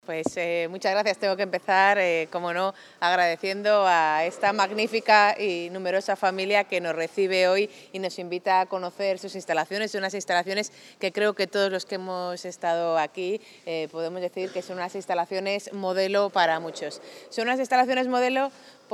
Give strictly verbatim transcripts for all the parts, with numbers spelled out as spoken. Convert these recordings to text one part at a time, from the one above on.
Pues eh, muchas gracias. Tengo que empezar, eh, como no, agradeciendo a esta magnífica y numerosa familia que nos recibe hoy y nos invita a conocer sus instalaciones, unas instalaciones que creo que todos los que hemos estado aquí eh, podemos decir que son unas instalaciones modelo para muchos. Son unas instalaciones modelo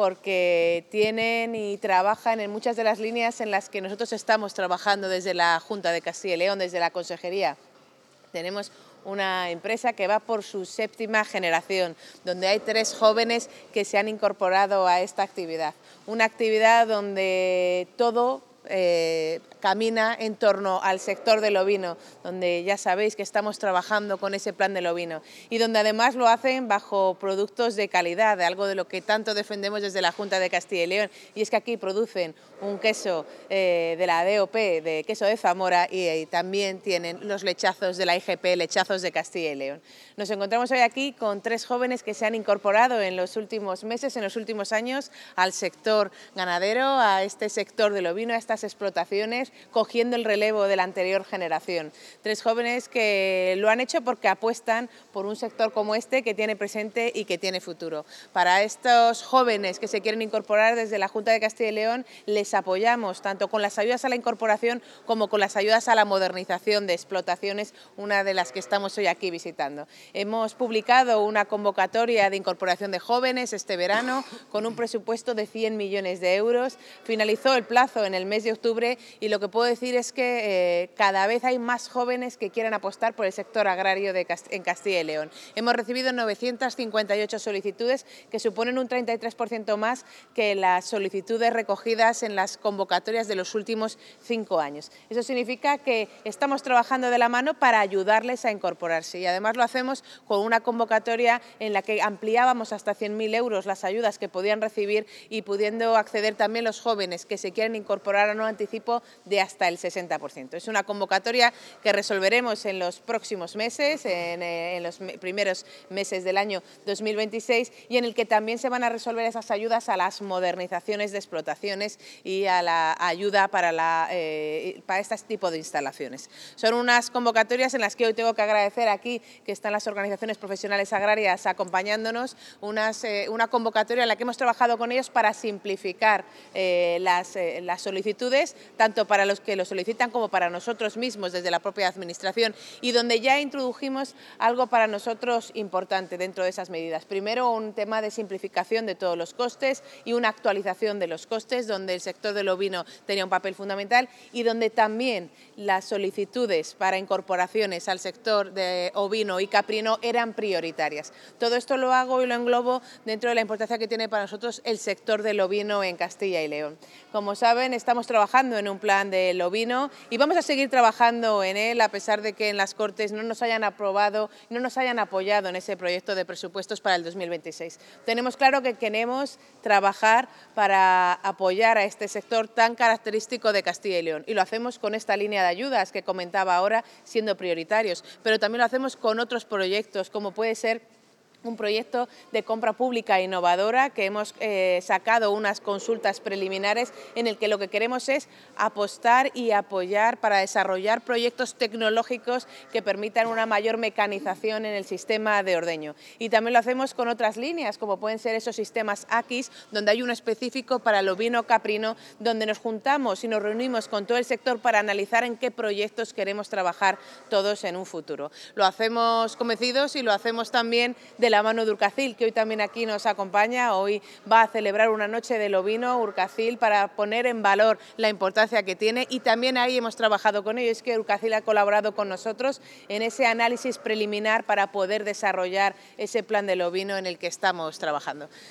porque tienen y trabajan en muchas de las líneas en las que nosotros estamos trabajando desde la Junta de Castilla y León, desde la Consejería. Tenemos una empresa que va por su séptima generación, donde hay tres jóvenes que se han incorporado a esta actividad. Una actividad donde todo eh, camina en torno al sector del ovino, donde ya sabéis que estamos trabajando con ese plan del ovino y donde además lo hacen bajo productos de calidad, de algo de lo que tanto defendemos desde la Junta de Castilla y León, y es que aquí producen un queso eh, de la D O P, de queso de Zamora, y, y también tienen los lechazos de la I G P, lechazos de Castilla y León. Nos encontramos hoy aquí con tres jóvenes que se han incorporado en los últimos meses, en los últimos años, al sector ganadero, a este sector del ovino, a estas explotaciones, cogiendo el relevo de la anterior generación. Tres jóvenes que lo han hecho porque apuestan por un sector como este que tiene presente y que tiene futuro. Para estos jóvenes que se quieren incorporar, desde la Junta de Castilla y León les apoyamos tanto con las ayudas a la incorporación como con las ayudas a la modernización de explotaciones, una de las que estamos hoy aquí visitando. Hemos publicado una convocatoria de incorporación de jóvenes este verano con un presupuesto de cien millones de euros. Finalizó el plazo en el mes de octubre y lo que puedo decir es que eh, cada vez hay más jóvenes que quieran apostar por el sector agrario de Cast- en Castilla y León. Hemos recibido novecientas cincuenta y ocho solicitudes que suponen un treinta y tres por ciento más que las solicitudes recogidas en las convocatorias de los últimos cinco años. Eso significa que estamos trabajando de la mano para ayudarles a incorporarse y además lo hacemos con una convocatoria en la que ampliábamos hasta cien mil euros las ayudas que podían recibir y pudiendo acceder también los jóvenes que se quieren incorporar a un anticipo de hasta el sesenta por ciento. Es una convocatoria que resolveremos en los próximos meses, en, en los primeros meses del año dos mil veintiséis, y en el que también se van a resolver esas ayudas a las modernizaciones de explotaciones y a la ayuda para, la, eh, para este tipo de instalaciones. Son unas convocatorias en las que hoy tengo que agradecer aquí que están las organizaciones profesionales agrarias acompañándonos, unas, eh, una convocatoria en la que hemos trabajado con ellos para simplificar eh, las, eh, las solicitudes, tanto para los que lo solicitan como para nosotros mismos desde la propia administración, y donde ya introdujimos algo para nosotros importante dentro de esas medidas. Primero, un tema de simplificación de todos los costes y una actualización de los costes, donde el sector del ovino tenía un papel fundamental y donde también las solicitudes para incorporaciones al sector de ovino y caprino eran prioritarias. Todo esto lo hago y lo englobo dentro de la importancia que tiene para nosotros el sector del ovino en Castilla y León. Como saben, estamos trabajando en un plan del ovino y vamos a seguir trabajando en él a pesar de que en las Cortes no nos hayan aprobado, no nos hayan apoyado en ese proyecto de presupuestos para el dos mil veintiséis. Tenemos claro que queremos trabajar para apoyar a este sector tan característico de Castilla y León y lo hacemos con esta línea de ayudas que comentaba ahora, siendo prioritarios, pero también lo hacemos con otros proyectos como puede ser un proyecto de compra pública innovadora que hemos eh, sacado unas consultas preliminares en el que lo que queremos es apostar y apoyar para desarrollar proyectos tecnológicos que permitan una mayor mecanización en el sistema de ordeño. Y también lo hacemos con otras líneas, como pueden ser esos sistemas A Q I S, donde hay uno específico para el ovino caprino, donde nos juntamos y nos reunimos con todo el sector para analizar en qué proyectos queremos trabajar todos en un futuro. Lo hacemos convencidos y lo hacemos también de la la mano de Urcacil, que hoy también aquí nos acompaña. Hoy va a celebrar una noche del ovino Urcacil para poner en valor la importancia que tiene y también ahí hemos trabajado con ellos. Es que Urcacil ha colaborado con nosotros en ese análisis preliminar para poder desarrollar ese plan del ovino en el que estamos trabajando.